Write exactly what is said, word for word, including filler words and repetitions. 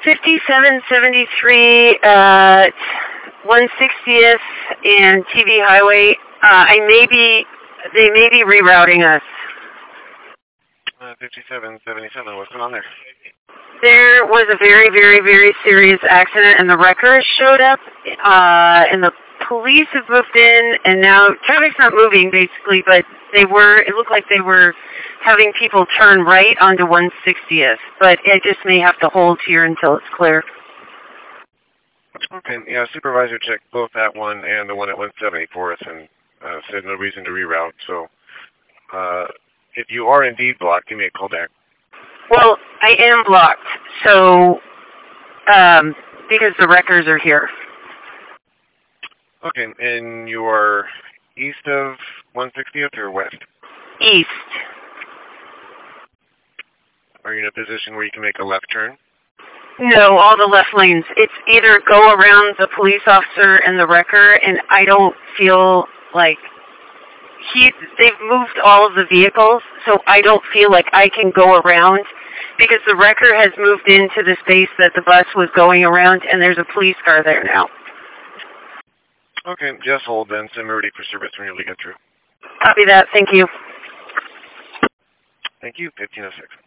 fifty-seven seventy-three at one sixtieth and T V Highway. Uh, I may be, they may be rerouting us. Uh, fifty-seven seventy-seven, what's going on there? There was a very, very, very serious accident, and the wreckers showed up, uh, and the police have moved in, and now traffic's not moving, basically, but they were, it looked like they were having people turn right onto one sixtieth, but it just may have to hold here until it's clear. Okay, yeah, supervisor checked both that one and the one at one seventy for us, and uh, said no reason to reroute, so uh, if you are indeed blocked, give me a call back. Well, I am blocked, so, um, because the wreckers are here. Okay, and you are east of one sixtieth or west? East. Are you in a position where you can make a left turn? No, all the left lanes. It's either go around the police officer and the wrecker, and I don't feel like he. They've moved all of the vehicles, so I don't feel like I can go around because the wrecker has moved into the space that the bus was going around, and there's a police car there now. Okay, just hold then. Send me ready for service when you get through. Copy that. Thank you. Thank you. fifteen oh six.